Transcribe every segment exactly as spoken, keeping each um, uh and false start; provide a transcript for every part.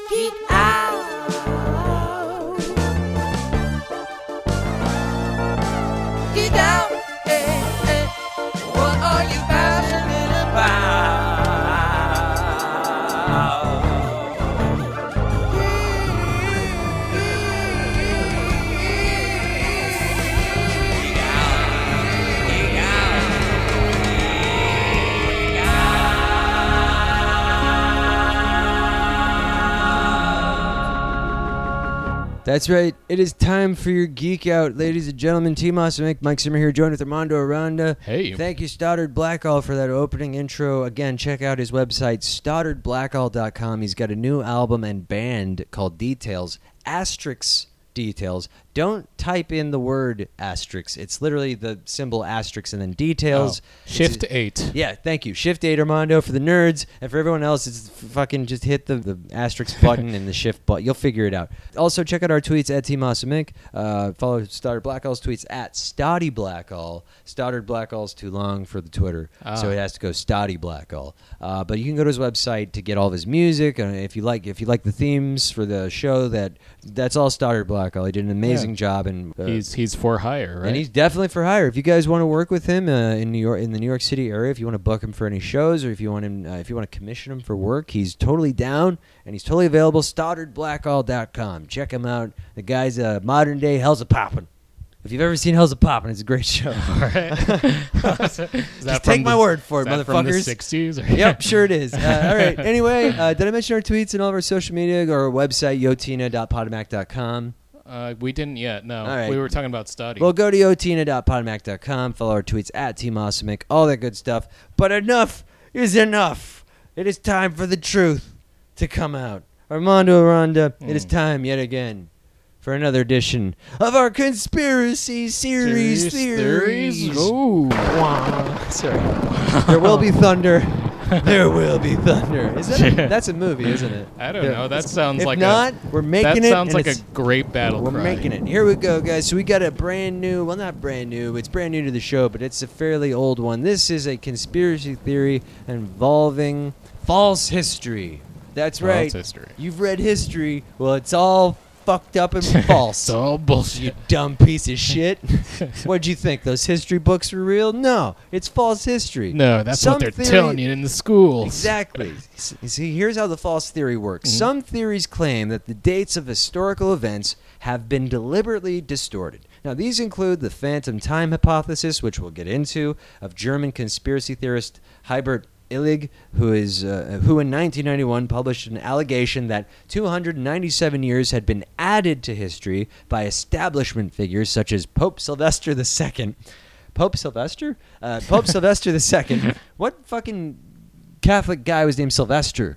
Geek out. Geek out. Hey, hey. What are you passionate about? Geek out. Geek out. That's right. It is time for your Geek Out, ladies and gentlemen. T. Moss and Mike Zimmer here, joined with Armando Aranda. Hey. Thank you, Stoddard Blackall, for that opening intro. Again, check out his website, stoddard blackall dot com. He's got a new album and band called Details. Asterix Details. Don't type in the word asterisk. It's literally the symbol asterisk and then details. Oh, Shift It's- eight. Yeah, thank you. Shift eight, Armando, for the nerds. And for everyone else, it's f- fucking just hit the, the asterisk button and the shift button. You'll figure it out. Also, check out our tweets at T Mossamick. Uh, follow Stoddard Blackall's tweets at Stoddy Blackall. Stoddard Blackall's too long for the Twitter, Ah. so it has to go Stoddy Blackall. Uh, but you can go to his website to get all of his music. Uh, if you like, if you like the themes for the show, that that's all Stoddard Blackall. He did an amazing Yeah. job, and uh, He's he's for hire, right? and he's definitely for hire. If you guys want to work with him uh, in New York, in the New York City area, if you want to book him for any shows, or if you want him, uh, if you want to commission him for work, he's totally down and he's totally available. stoddard blackall dot com. Check him out. The guy's a modern day Hell's a Poppin'. If you've ever seen Hell's a Poppin', it's a great show. All right. Is that Just from take my the- word for is it, that from the motherfuckers. sixties? Or Yep, sure it is. Uh, all right. Anyway, uh, did I mention our tweets and all of our social media or our website, yotina dot podomac dot com? Uh, we didn't yet. No, All right. we were talking about study. Well, go to yotina dot podomac dot com, follow our tweets at T Mossamick, all that good stuff. But enough is enough. It is time for the truth to come out. Armando Aranda, it is Mm. time yet again for another edition of our conspiracy series theories. Ooh. Sorry. There will be thunder. There will be thunder. Is that a, that's a movie, isn't it? I don't Yeah. know. That sounds If like not, a, we're making that it. sounds and like a it's- great battle We're cry. making it. Here we go, guys. So we got a brand new, well, not brand new, it's brand new to the show, but it's a fairly old one. This is a conspiracy theory involving false history. That's False right. history. You've read history. Well, it's all fucked up and false. It's all You bullshit. dumb piece of shit. What'd you think? Those history books were real? No, it's false history. No, that's Some what they're theory- telling you in the schools. Exactly. S- See, here's how the false theory works. Mhm. Some theories claim that the dates of historical events have been deliberately distorted. Now, these include the phantom time hypothesis, which we'll get into, of German conspiracy theorist Herbert Illig, who is uh, who in nineteen ninety-one published an allegation that two hundred ninety-seven years had been added to history by establishment figures such as Pope Sylvester the Second. Pope Sylvester? Uh, Pope Sylvester the Second. What fucking Catholic guy was named Sylvester?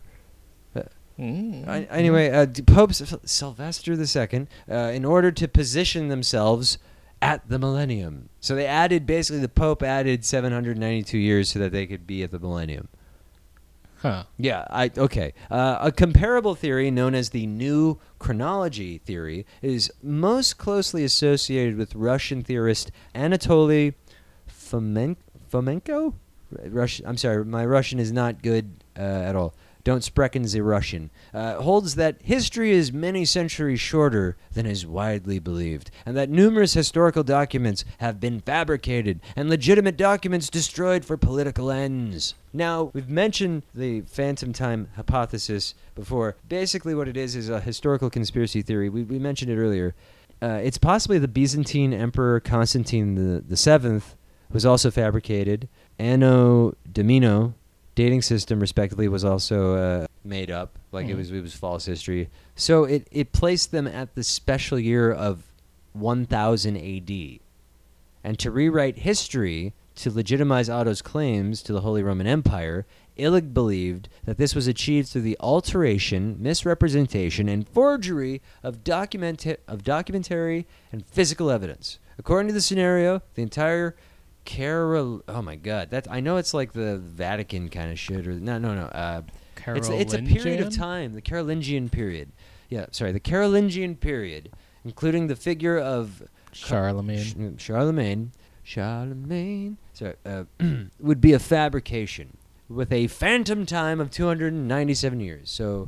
Mm. I, anyway, uh, d- Pope S- Sylvester the Second, uh, in order to position themselves at the millennium. So they added, basically, the Pope added seven hundred ninety-two years so that they could be at the millennium. Huh. Yeah, I okay. Uh, a comparable theory known as the New Chronology theory is most closely associated with Russian theorist Anatoly Fomen- Fomenko? Russian, I'm sorry, my Russian is not good uh, at all. Don't sprechen the Russian. Uh, holds that history is many centuries shorter than is widely believed, and that numerous historical documents have been fabricated and legitimate documents destroyed for political ends. Now, we've mentioned the phantom time hypothesis before. Basically what it is is a historical conspiracy theory. We, we mentioned it earlier. Uh, it's possibly the Byzantine Emperor Constantine the, the Seventh was also fabricated. Anno Domino dating system, respectively, was also uh, made up. Like it Mhm. was, it was false history. So it, it placed them at the special year of one thousand A D. And to rewrite history to legitimize Otto's claims to the Holy Roman Empire, Illig believed that this was achieved through the alteration, misrepresentation, and forgery of, documenta- of documentary and physical evidence. According to the scenario, the entire Carol, oh my God, that I know it's like the Vatican kind of shit, or no, no, no. Uh, it's it's a period of Carolingian? time, the Carolingian period. Yeah, sorry, the Carolingian period, including the figure of Charlemagne. Ch- Charlemagne, Charlemagne, sorry, uh, would be a fabrication with a phantom time of two hundred ninety-seven years. So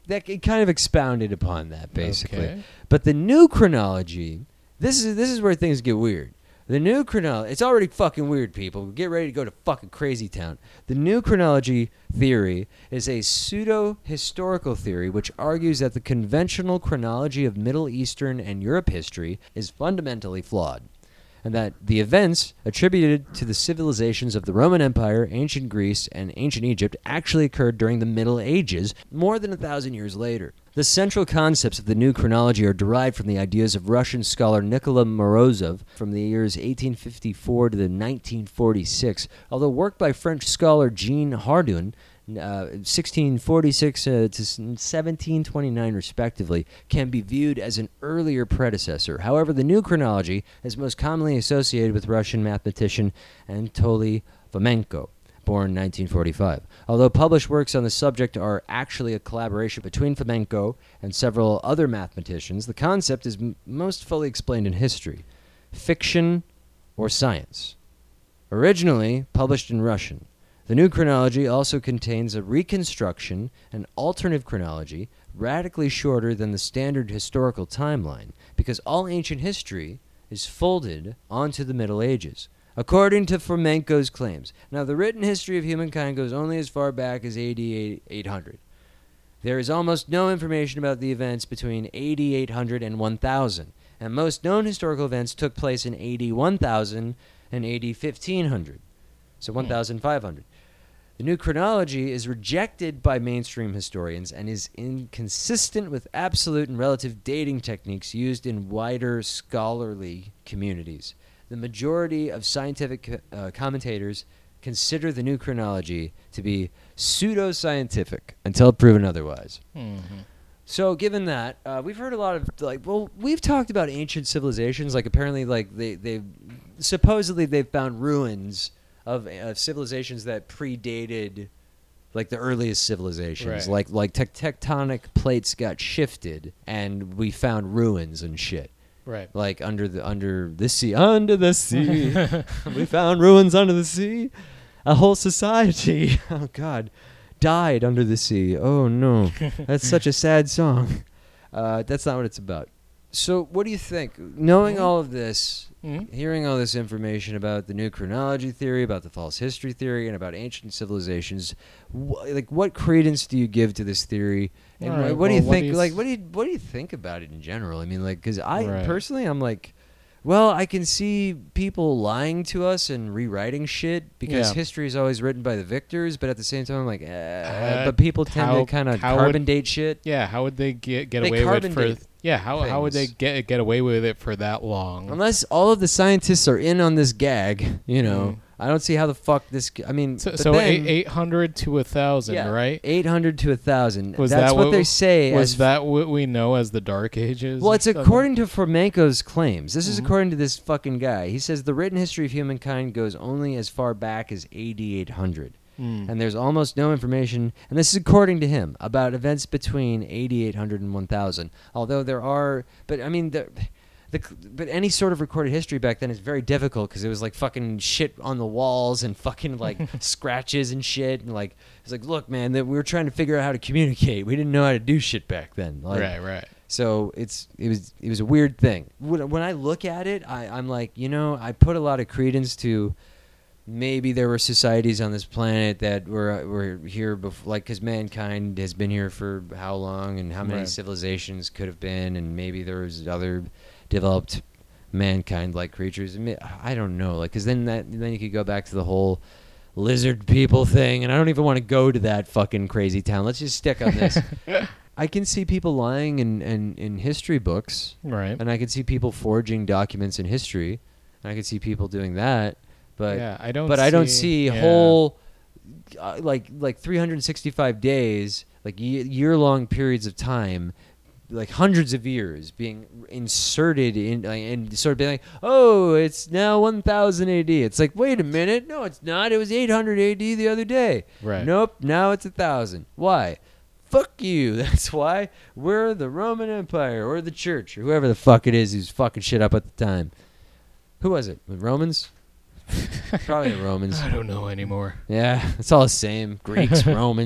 that it kind of expounded upon that basically. Okay. But the new chronology, this is this is where things get weird. The new chronology, it's already fucking weird, people. Get ready to go to fucking crazy town. The new chronology theory is a pseudo-historical theory which argues that the conventional chronology of Middle Eastern and Europe history is fundamentally flawed, and that the events attributed to the civilizations of the Roman Empire, ancient Greece, and ancient Egypt actually occurred during the Middle Ages, more than a thousand years later. The central concepts of the new chronology are derived from the ideas of Russian scholar Nikola Morozov from the years eighteen fifty-four to the nineteen forty-six, although work by French scholar Jean Hardouin, uh, sixteen forty-six uh, to seventeen twenty-nine respectively, can be viewed as an earlier predecessor. However, the new chronology is most commonly associated with Russian mathematician Anatoly Fomenko, born nineteen forty-five. Although published works on the subject are actually a collaboration between Fomenko and several other mathematicians, the concept is m- most fully explained in history, fiction, or science. Originally published in Russian, the new chronology also contains a reconstruction, an alternative chronology, radically shorter than the standard historical timeline, because all ancient history is folded onto the Middle Ages, according to Fomenko's claims. Now, the written history of humankind goes only as far back as A D eight hundred. There is almost no information about the events between A D eight hundred and one thousand, and most known historical events took place in A D one thousand and A D fifteen hundred, so one thousand five hundred. The new chronology is rejected by mainstream historians and is inconsistent with absolute and relative dating techniques used in wider scholarly communities. The majority of scientific uh, commentators consider the new chronology to be pseudo-scientific until proven otherwise. Mm-hmm. So, given that, uh, we've heard a lot of like, well, we've talked about ancient civilizations. Like, apparently, like they they supposedly they've found ruins of uh, civilizations that predated like the earliest civilizations. Right. Like like tec- tectonic plates got shifted, and we found ruins and shit. Right. Like under the under the sea, under the sea, we found ruins under the sea. A whole society, oh God, died under the sea. Oh no, that's such a sad song. Uh, that's not what it's about. So, what do you think? Knowing all of this, Mm-hmm. hearing all this information about the new chronology theory, about the false history theory, and about ancient civilizations, wh- like what credence do you give to this theory? And All wh- right, what do you well, what think? do you like, s- what do you what do you think about it in general? I mean, like, because I Right. personally, I'm like, well, I can see people lying to us and rewriting shit because Yeah. history is always written by the victors, but at the same time, I'm like, eh, Uh, but people tend how- to kind of how carbon would- date shit. Yeah. How would they get get They away with carbon for? date Yeah. How how would they things. get get away with it for that long? Unless all of the scientists are in on this gag, you know, Mm. I don't see how the fuck this. I mean, So, but so then, eight eight hundred to a thousand, yeah, right? eight hundred to a thousand. Was That's that what, what they say. Was as that what we know as the Dark Ages? Well, or it's something? according to Fomenko's claims. This is Mhm. according to this fucking guy. He says the written history of humankind goes only as far back as A D eight hundred. Mm. And there's almost no information, and this is according to him, about events between A D eight hundred and one thousand. Although there are, but I mean, the, the, but any sort of recorded history back then is very difficult because it was like fucking shit on the walls and fucking like scratches and shit. And like, it's like, look, man, that we were trying to figure out how to communicate. We didn't know how to do shit back then. Like, right, right. So it's it was it was a weird thing. When, when I look at it, I, I'm like, you know, I put a lot of credence to maybe there were societies on this planet that were were here before, like, because mankind has been here for how long, and how many Right. civilizations could have been, and maybe there was other developed mankind-like creatures. I, mean, I don't know, like, because then that then you could go back to the whole lizard people thing, and I don't even want to go to that fucking crazy town. Let's just stick on this. I can see people lying in, in, in history books, Right. and I can see people forging documents in history, and I can see people doing that, but yeah, I don't. but see, I don't see yeah. whole uh, like like three hundred sixty-five days, like y- year-long periods of time, like hundreds of years being inserted in, like, and sort of being like, oh, it's now one thousand A D. It's like, wait a minute, no, it's not. It was eight hundred A D the other day. Right. Nope, now it's one thousand. Why? Fuck you. That's why we're the Roman Empire or the Church or whoever the fuck it is who's fucking shit up at the time. Who was it? The Romans? Probably the Romans. I don't know anymore. Yeah, it's all the same. Greeks, Romans,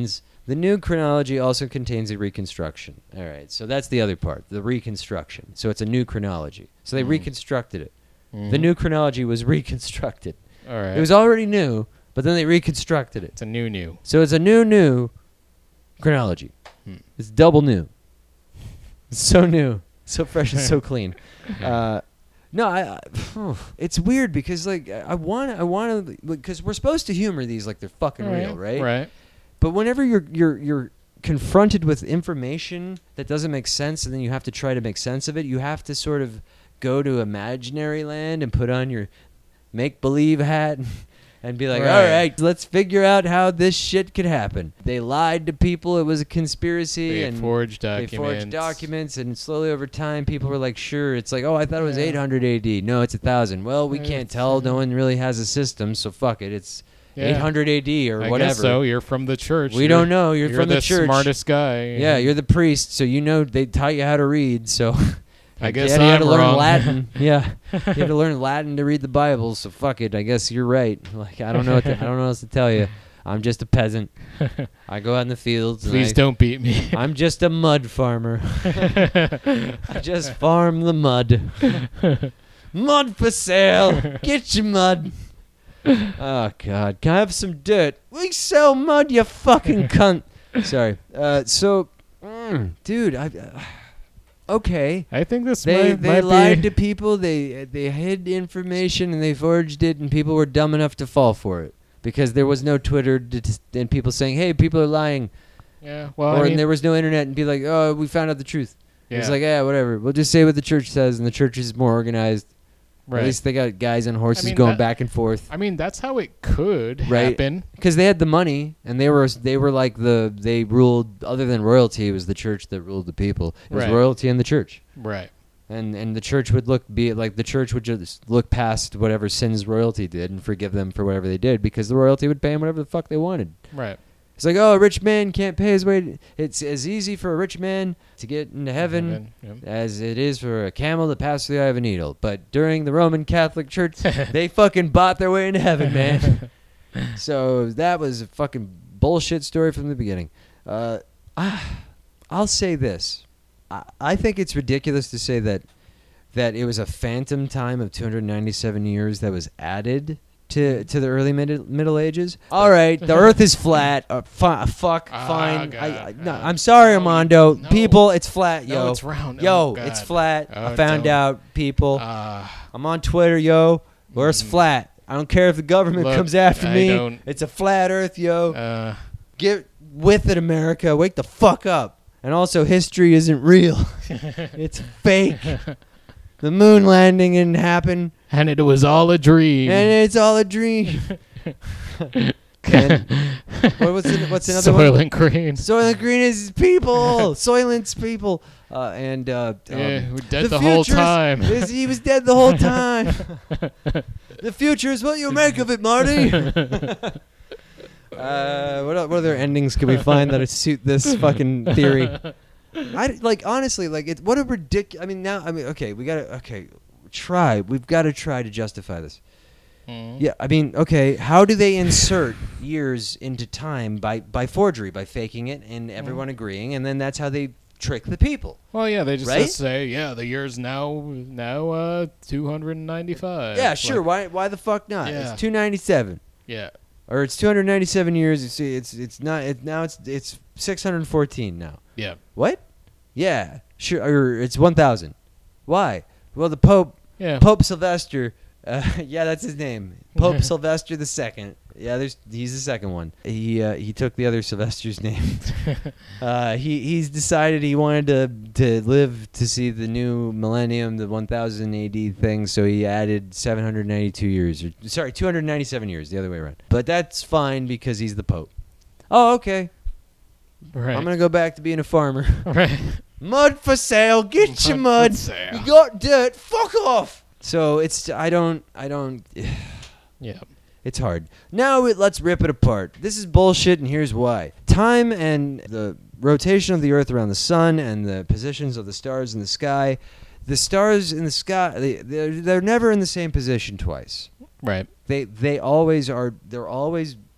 The new chronology also contains a reconstruction. All right, so that's the other part, the reconstruction. So it's a new chronology. So they Mm. reconstructed it. Mhm. The new chronology was reconstructed. All right. It was already new, but then they reconstructed it. It's a new new. So it's a new, new chronology. Hmm. It's double new. It's so new, so fresh and so clean. Uh, no, I, I. It's weird because like I want, I want to, because we're supposed to humor these like they're fucking real, right? Right. But whenever you're you're you're confronted with information that doesn't make sense, and then you have to try to make sense of it, you have to sort of go to imaginary land and put on your make believe hat. And be like, Right. all right, let's figure out how this shit could happen. They lied to people. It was a conspiracy. They and forged They documents. forged documents. And slowly over time, people were like, sure. It's like, oh, I thought it was Yeah. eight hundred A D. No, it's one thousand. Well, we Yeah, can't it's- tell. No one really has a system. So fuck it. It's Yeah. eight hundred A D or I whatever. guess so. You're from the church. We You're- don't know. You're, from the, the church. smartest guy. Yeah, you're the priest. So you know they taught you how to read. So I guess yeah, you had I'm to learn wrong. Latin. Yeah, you had to learn Latin to read the Bible. So fuck it. I guess you're right. Like I don't know. What to, I don't know what else to tell you. I'm just a peasant. I go out in the fields. and Please I, don't beat me. I'm just a mud farmer. I just farm the mud. Mud for sale. Get your mud. Oh God. Can I have some dirt? We sell mud, you fucking cunt. Sorry. Uh, so, mm, dude, I. Uh, okay. I think this They might, they might lied be. to people. They they hid information and they forged it, and people were dumb enough to fall for it because there was no Twitter to t- and people saying, "Hey, people are lying," Yeah. Well, or I and mean, there was no internet and be like, "Oh, we found out the truth." yeah. It's like, yeah, whatever. We'll just say what the church says, and the church is more organized. right. At least they got guys on horses mean, going that- back and forth. I mean, that's how it could Right. happen. Because they had the money, and they were they were like the they ruled. Other than royalty, it was the church that ruled the people. It was Right. royalty and the church, Right. and and the church would look be like the church would just look past whatever sins royalty did and forgive them for whatever they did because the royalty would pay them whatever the fuck they wanted. Right. It's like, oh, a rich man can't pay his way. To, it's as easy for a rich man to get into heaven Yep. as it is for a camel to pass through the eye of a needle. But during the Roman Catholic Church, they fucking bought their way into heaven, man. So that was a fucking bullshit story from the beginning. Uh, ah, I'll say this. I, I think it's ridiculous to say that that it was a phantom time of two hundred ninety-seven years that was added to to the early mid- Middle Ages. All right, the Earth is flat. Uh, fi- fuck, Ah, fine. God, I, I, no, God. I'm sorry, No, Armando. no. People, it's flat, No, yo. it's round. Yo, Oh, it's God. flat. Oh, I found don't. out, people. Uh, I'm on Twitter, yo. Earth's Mm. flat. I don't care if the government Look, comes after I me. don't- It's a flat Earth, yo. uh, Get with it, America. Wake the fuck up. And also, history isn't real. It's fake. The moon landing didn't happen, and it was all a dream. and it's all a dream. And what, what's, the, what's another Soylent one? Green. Soylent Green is people. Soylent's people. Uh, and uh, um, Yeah, we're dead the whole future is- time. is- he was dead the whole time. The future is what you make of it, Marty. uh, what, o- what other endings can we find that suit this fucking theory? I like honestly, like it. What a ridiculous. I mean, now I mean, okay, we gotta okay, try. We've got to try to justify this. Mm. Yeah, I mean, okay, how do they insert years into time by by forgery, by faking it and everyone agreeing, and then that's how they trick the people? Well, yeah, they just Right? just say, yeah, the year's now now uh two hundred ninety-five. Yeah, sure. Like, why why the fuck not? Yeah. It's two ninety-seven. yeah. Or it's two hundred ninety-seven years. It's it's it's not. It, now it's it's six hundred fourteen now. Yeah. What? Yeah, sure. Or it's one thousand. Why? Well, the Pope Yeah. Pope Sylvester. Uh, yeah, that's his name. Pope Sylvester the Second. Yeah, there's he's the second one. He uh, he took the other Sylvester's name. uh, he he's decided he wanted to to live to see the new millennium, the one thousand A D thing. So he added seven hundred ninety-two years. Or, sorry, two hundred ninety-seven years. The other way around. But that's fine because he's the Pope. Oh, okay. Right. I'm gonna go back to being a farmer. right. Mud for sale. Get your Mud mud. for sale. You got dirt. Fuck off. So it's I don't I don't. Yeah. It's hard. Now it, let's rip it apart. This is bullshit, and here's why. Time and the rotation of the Earth around the sun and the positions of the stars in the sky. The stars in the sky, they, they're, they're never in the same position twice. Right. They they always are. They're always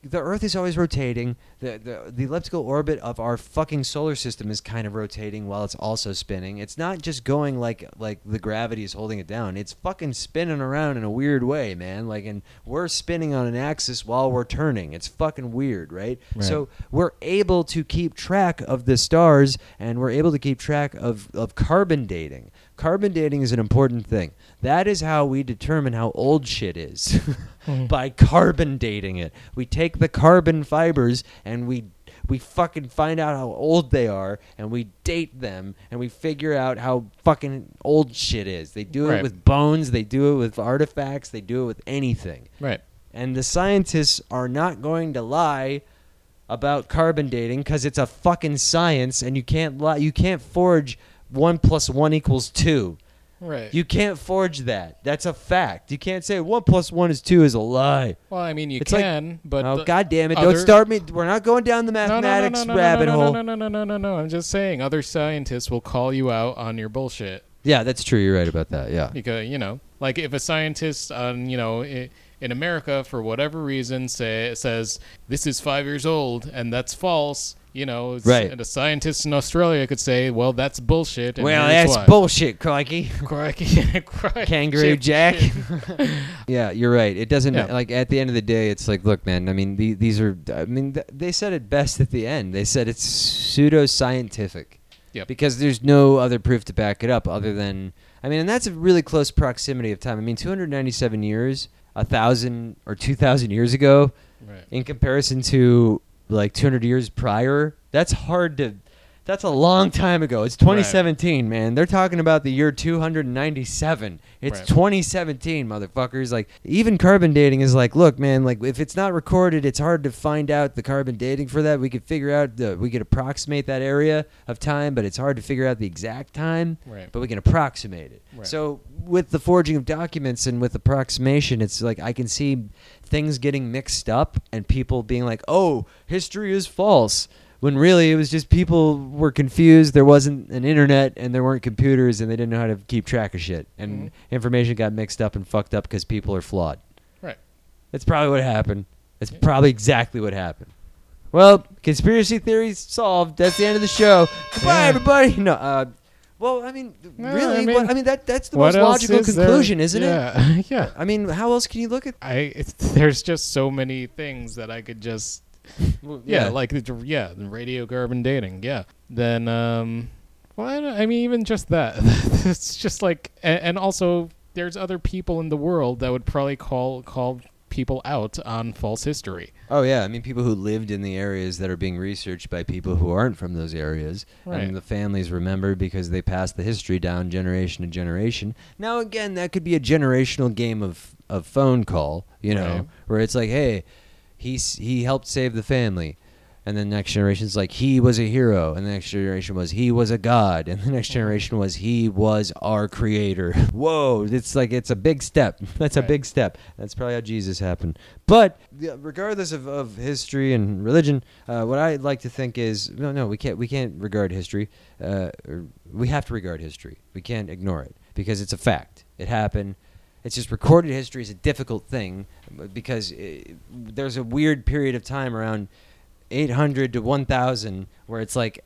the Earth is always rotating. The, the the elliptical orbit of our fucking solar system is kind of rotating while it's also spinning. It's not just going like like the gravity is holding it down. It's fucking spinning around in a weird way, man. Like, and we're spinning on an axis while we're turning. It's fucking weird, right? Right. So we're able to keep track of the stars, and we're able to keep track of, of carbon dating. Carbon dating is an important thing. That is how we determine how old shit is. By carbon dating it. We take the carbon fibers and we we fucking find out how old they are, and we date them, and we figure out how fucking old shit is. They do Right. it with bones, they do it with artifacts, they do it with anything. Right. And the scientists are not going to lie about carbon dating because it's a fucking science, and you can't lie. You can't forge one plus one equals two. Right. You can't forge that. That's a fact. You can't say one plus one is two is a lie. well, I mean, you It's like- can, but Oh, the God damn it. other- Don't start me. We're not going down the No, no, no, mathematics no, no, rabbit no, no, hole. No, no, no, no, no, no. I'm just saying, other scientists will call you out on your bullshit Yeah, that's true. You're right about that. Yeah. because you know, like if a scientist on you know i- in America for whatever reason say says this is five years old and that's false. You know, it's- Right. and a scientist in Australia could say, "Well, that's bullshit." And Well, here's that's why. bullshit, crikey. Crikey, crikey. Kangaroo Chip, Jack. chip. Yeah, you're right. It doesn't Yeah. like at the end of the day, it's like, look, man. I mean, the, these are. I mean, th- they said it best at the end. They said it's pseudo-scientific. Yep. Because there's no other proof to back it up other than. I mean, and that's a really close proximity of time. I mean, two hundred ninety-seven years, a thousand or two thousand years ago, Right. in comparison to like two hundred years prior, that's hard to. That's a long time ago. It's twenty seventeen, man. They're talking about the year two hundred ninety-seven. It's Right. twenty seventeen, motherfuckers. Like, even carbon dating is like, look, man, like, if it's not recorded, it's hard to find out the carbon dating for that. We could figure out, the, we could approximate that area of time, but it's hard to figure out the exact time. Right. But we can approximate it. Right. So, with the forging of documents and with approximation, it's like I can see things getting mixed up and people being like, oh, history is false. When really it was just people were confused. There wasn't an internet and there weren't computers and they didn't know how to keep track of shit. And Mhm. information got mixed up and fucked up because people are flawed. Right. That's probably what happened. That's Yeah. probably exactly what happened. Well, conspiracy theories solved. That's the end of the show. Goodbye, Yeah. everybody. No, uh, well, I mean, No, really, I mean- what, I mean that that's the What most else logical is there? conclusion, isn't it? Yeah. yeah. I mean, how else can you look at? I it's, there's just so many things that I could just Well, yeah, like the yeah the radiocarbon dating yeah then um well I, don't- I mean even just that it's just like and, and also there's other people in the world that would probably call call people out on false history. Oh yeah, I mean people who lived in the areas that are being researched by people who aren't from those areas, Right. and the families remember because they passed the history down generation to generation. Now again, that could be a generational game of of phone call, you know, Right. where it's like, hey, he's he helped save the family. And then the next generation's like, he was a hero. And the next generation was, he was a god. And the next generation was, he was our creator. Whoa, it's like, it's a big step. That's a Right. big step. That's probably how Jesus happened. But yeah, regardless of, of history and religion, uh, what I like to think is, no, no, we can't, we can't regard history. Uh, or we have to regard history. We can't ignore it because it's a fact. It happened. It's just recorded history is a difficult thing because it, there's a weird period of time around eight hundred to one thousand where it's like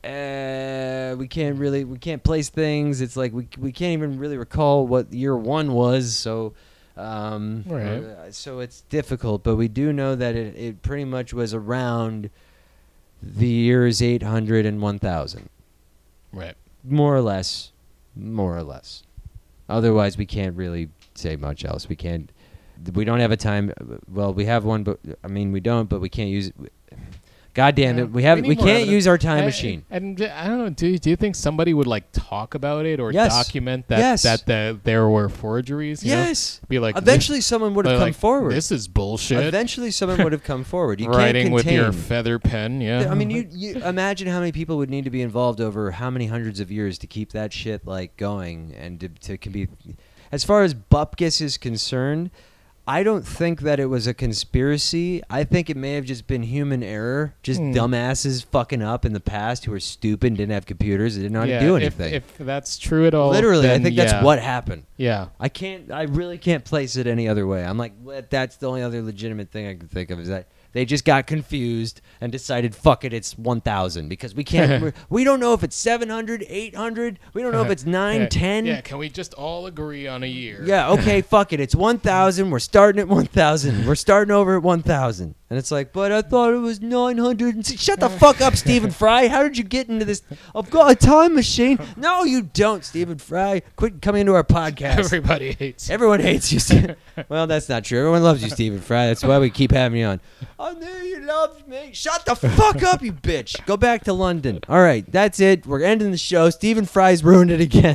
uh, we can't really we can't place things. It's like we we can't even really recall what year one was. So um, Right. uh, so it's difficult, but we do know that it, it pretty much was around the years eight hundred and one thousand, Right. more or less, more or less. Otherwise, we can't really say much else. We can't. We don't have a time. Well, we have one, but I mean, we don't. But we can't use it. God damn Yeah, it, we have we we, need more can't evidence. use our time And- machine. And, I don't know. Do do you think somebody would like talk about it or Yes. document that Yes. that the, there were forgeries? You know? Yes. Be like Eventually, someone would have They're come like, forward. This is bullshit. Eventually, someone would have come forward. You Writing can't with your contain- feather pen. Yeah. I mean, you, you imagine how many people would need to be involved over how many hundreds of years to keep that shit like going and to, to can be. As far as Bupkis is concerned, I don't think that it was a conspiracy. I think it may have just been human error, just Hmm. dumbasses fucking up in the past who were stupid and didn't have computers and didn't know how yeah, to do if- anything. If, that's true at all, Literally, I then think yeah. that's what happened. Yeah. I can't. I really can't place it any other way. I'm like, well, that's the only other legitimate thing I can think of is that They just got confused and decided, fuck it, it's one thousand because we can't, we're- we don't know if it's seven hundred, eight hundred. We don't know if it's nine, yeah, ten. Yeah, can we just all agree on a year? Yeah, okay, fuck it. It's one thousand. We're starting at one thousand. We're starting over at one thousand. And it's like, but I thought it was nine hundred. Shut the fuck up, Stephen Fry. How did you get into this? I've got a time machine. No, you don't, Stephen Fry. Quit coming into our podcast. Everybody hates you. Everyone hates you. Ste- well, that's not true. Everyone loves you, Stephen Fry. That's why we keep having you on. I knew you loved me. Shut the fuck up, you bitch. Go back to London. All right, that's it. We're ending the show. Stephen Fry's ruined it again.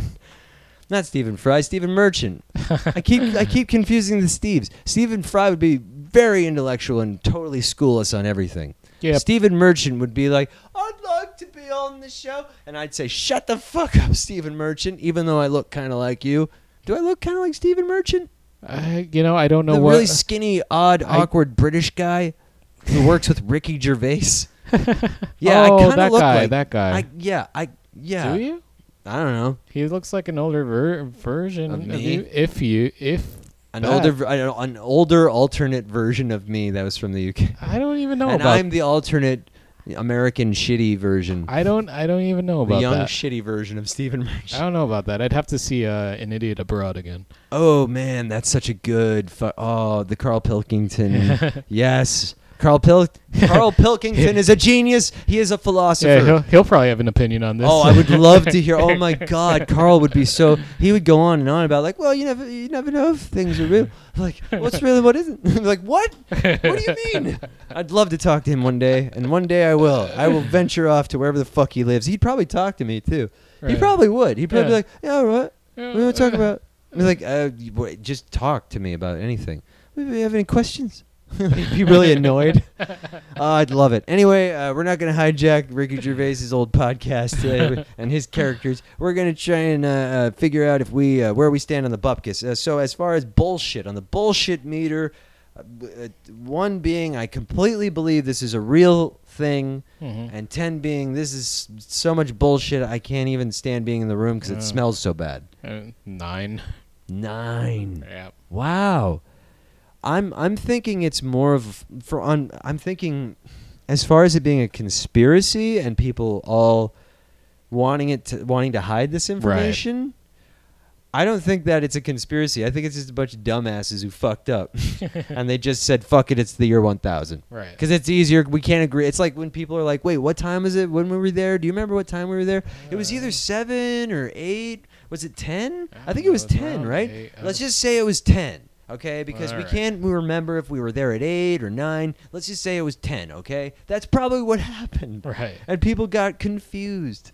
Not Stephen Fry, Stephen Merchant. I keep I keep confusing the Steves. Stephen Fry would be very intellectual and totally school us on everything. Yep. Stephen Merchant would be like, I'd like to be on the show. And I'd say, shut the fuck up, Stephen Merchant, even though I look kind of like you. Do I look kind of like Stephen Merchant? Uh, you know, I don't know the what. really skinny, odd, I- awkward British guy who works with Ricky Gervais. Yeah, oh, I kind that of look guy, like that guy. I, yeah, I yeah. Do you? I don't know. He looks like an older ver- version Of of, me? you. If you, if An that. older, ver- I don't know, an older alternate version of me that was from the U K. I don't even know and about. I'm the alternate American shitty version. I don't. I don't even know the about young that. shitty version of Stephen I Merchant. don't know about that. I'd have to see uh, An Idiot Abroad again. Oh man, that's such a good. Fu- oh, the Carl Pilkington. Yes, Carl Pil- Carl Pilkington is a genius. He is a philosopher. Yeah, he'll he'll probably have an opinion on this. Oh, I would love to hear. Oh my God, Carl would be so. He would go on and on about like, well, you never, you never know if things are real. Like, what's really, what isn't? Like, what? What do you mean? I'd love to talk to him one day, and one day I will. I will venture off to wherever the fuck he lives. He'd probably talk to me too. He Right. probably would. He'd probably Yeah. be like, yeah, all right. Yeah, What do you want to talk uh, about? I'd be like, uh, you- wait, just talk to me about anything. Do you have any questions? He'd be really annoyed. Uh, I'd love it. Anyway, uh, we're not going to hijack Ricky Gervais's old podcast today and his characters. We're going to try and uh, uh, figure out if we uh, where we stand on the bupkis. Uh, so as far as bullshit, on the bullshit meter, uh, uh, one being I completely believe this is a real thing, Mhm. and ten being this is so much bullshit I can't even stand being in the room because Yeah. it smells so bad. Uh, nine. Nine. Yeah. Wow. I'm I'm thinking it's more of for on I'm thinking as far as it being a conspiracy and people all wanting it to wanting to hide this information. I don't think that it's a conspiracy. I think it's just a bunch of dumbasses who fucked up and they just said fuck it, it's the year one thousand. Right. Because it's easier. We can't agree. It's like when people are like, wait, what time is it when we were there? Do you remember what time we were there? It was either seven or eight. Was it ten? I I think don't it was know, it's ten, around right? eight. I Let's don't- just say it was ten, okay? Because we Alright. can't we remember if we were there at eight or nine. Let's just say it was ten, okay? That's probably what happened. Right. And people got confused.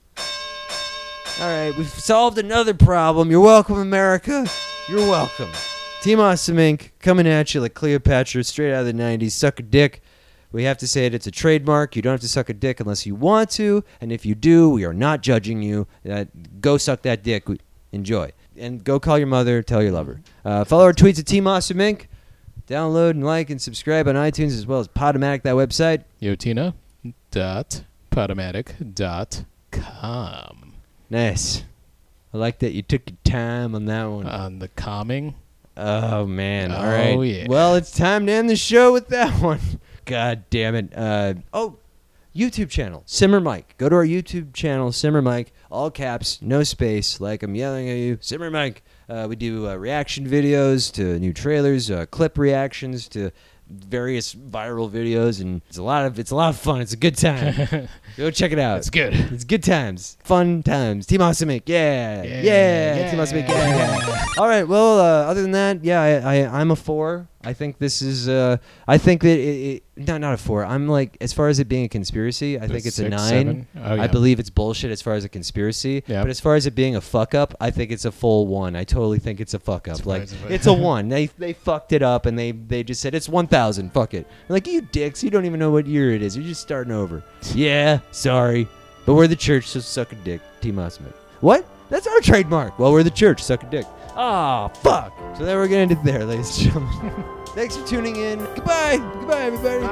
All right, we've solved another problem. You're welcome, America. You're welcome. Team Awesome Incorporated coming at you like Cleopatra, straight out of the nineties. Suck a dick. We have to say it. It's a trademark. You don't have to suck a dick unless you want to. And if you do, we are not judging you. Uh, go suck that dick. We- Enjoy. And go call your mother. Tell your lover. Uh, follow our tweets at Team Awesome Incorporated. Download and like and subscribe on iTunes as well as Podomatic, that website. Yotina dot podomatic dot com. Nice. I like that you took your time on that one. On the calming. Oh, man. All Oh, right. yeah. Well, it's time to end the show with that one. God damn it. Uh, oh, YouTube channel, Simmer Mike. Go to our YouTube channel, Simmer Mike. All caps, no space, like I'm yelling at you. Simmer Mike. Uh, we do uh, reaction videos to new trailers, uh, clip reactions to various viral videos, and it's a lot of it's a lot of fun. It's a good time. Go check it out. That's good. It's good times, fun times. Team Awesome Incorporated, yeah, yeah, Yeah, Team Awesome yeah. Incorporated, yeah. All right. Well, uh, other than that, yeah, I, I I'm a four. I think this is. Uh, I think that it, it not not a four. I'm like as far as it being a conspiracy, I The think it's a six, nine. seven? Oh, yeah. I believe it's bullshit as far as a conspiracy. Yeah. But as far as it being a fuck up, I think it's a full one. I totally think it's a fuck up. Like Surprisingly. it's a one. They they fucked it up and they they just said it's one thousand. Fuck it. Like you dicks, you don't even know what year it is. You're just starting over. Yeah, sorry, but we're the church, so suck a dick. Team Awesome. What? That's our trademark. Well, we're the church, suck a dick. Ah, fuck. So then we're gonna end it there, ladies and gentlemen. Thanks for tuning in. Goodbye. Goodbye, everybody.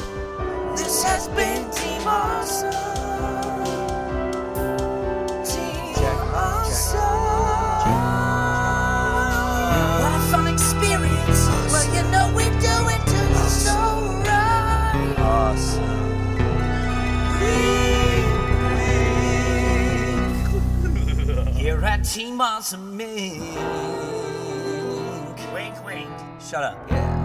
This has been Team Awesome. Team Awesome. What a fun experience. Well, you know we do it just so right. got T-Moss and Mink. Wink, wink. Shut up. Yeah.